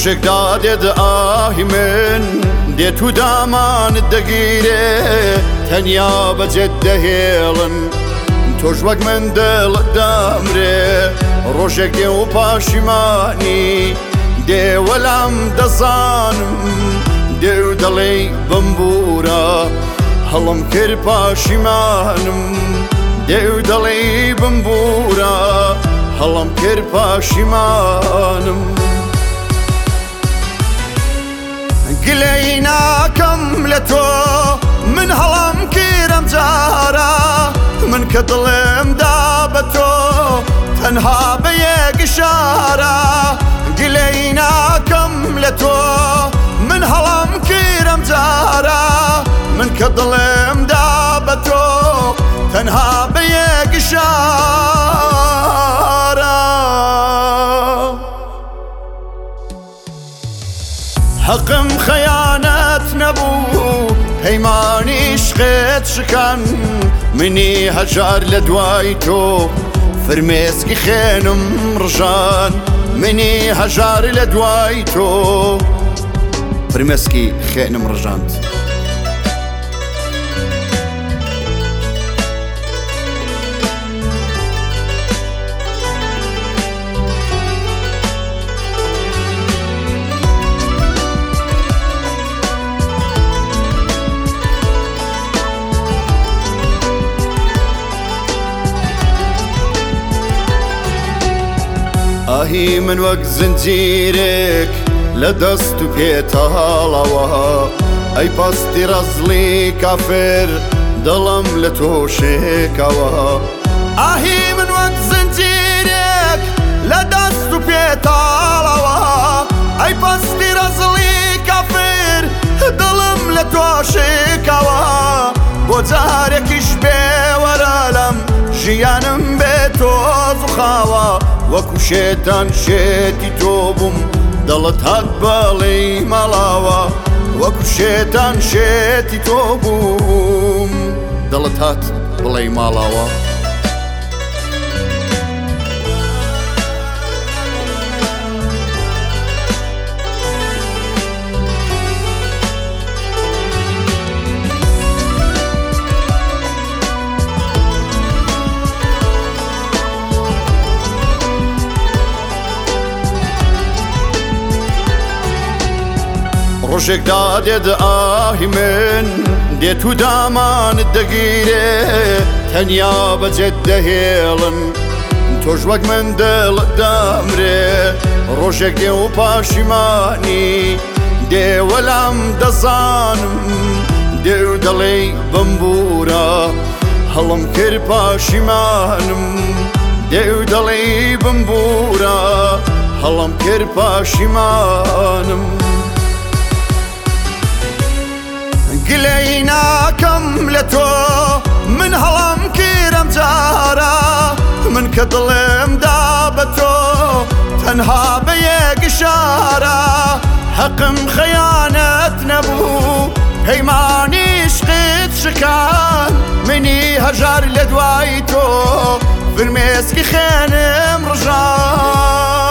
ڕۆژێک دادێت ئاهی من دێت و دامانت دەگیرێ تەنیا بەجێت دەهێڵن تۆش وەک من دڵت دەمرێ ڕۆژێک دێ و پاشیمانی دێ وەلام دەزانم دێ و دەڵێ بمبورە هەڵم کرد پاشیمانم دێ و دەڵێ بمبورە هەڵم کرد پاشیمانم گلەی ناکەم لە تۆ من هەڵم کردم جارە من کە دڵم دا بە تۆ تەنها بە یەک ئیشارە گلەی ناکەم لە تۆ من هەڵم کردم جارە من کە دڵم دا بە تۆ تەنها بە یەک ئیشارە حەقم خەیانەت نەبوو پەیمانی عشقت شکان منی هەژار لە دوای تۆ فرمێسکی خوێنم ڕژان منی هەژار لە دوای تۆ فرمێسکی خوێنم ڕژاند ئاهی من وەک زنجیرێک لە دەست و پێتاڵەوە ئەی پەستی ڕەزڵی کافر دڵم لە تۆ شێکەوە ئاهی من وەک زنجیرێک لە دەست و پێتاڵەوە ئەی پەستی ڕەزڵی کافر دڵم لە تۆ شێکەوە بۆ جارێکیش بێوەرە لەم ژیانم بێ تۆز و خاوە وەکو شێتان شێتی تۆ بووم دڵت هات بەڵێی مەڵاوە وەکو شێتان شێتی تۆ بووم دڵت هات بڵێی ماڵاوە ڕۆژێک دادێت ئاهی من دێت و دامانت دەگیرێ تەنیا بەجێت دەهێڵن تۆش وەک من دڵت دەمرێ ڕۆژێک دێ و پاشیمانی دێ وەلام دەزانم دێ و دەڵێ بمبورە هەڵم کرد پاشیمانم دێ و دەڵێ بمبورە هەڵم کرد پاشیمانم گلەی ناکەم لە تۆ من هەڵم کردم جارە من کە دڵم دا بە تۆ تەنها بە یەک ئیشارە حەقم خەیانەت نەبوو پەیمانی عشقت شکان منی هەژار لە دوای تۆ فرمێسکی خوێنم ڕژان